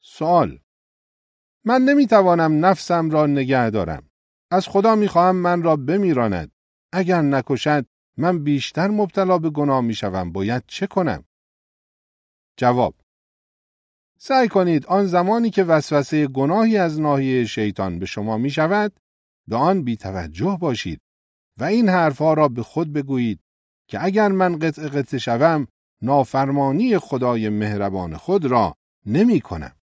سوال: من نمیتوانم نفسم را نگه دارم. از خدا میخواهم من را بمیراند. اگر نکشد من بیشتر مبتلا به گناه میشوم. باید چه کنم؟ جواب: سعی کنید آن زمانی که وسوسه گناهی از ناحیه شیطان به شما میشود به آن بی‌توجه باشید و این حرفها را به خود بگویید که اگر من قطع شوم نافرمانی خدای مهربان خود را نمی کنم.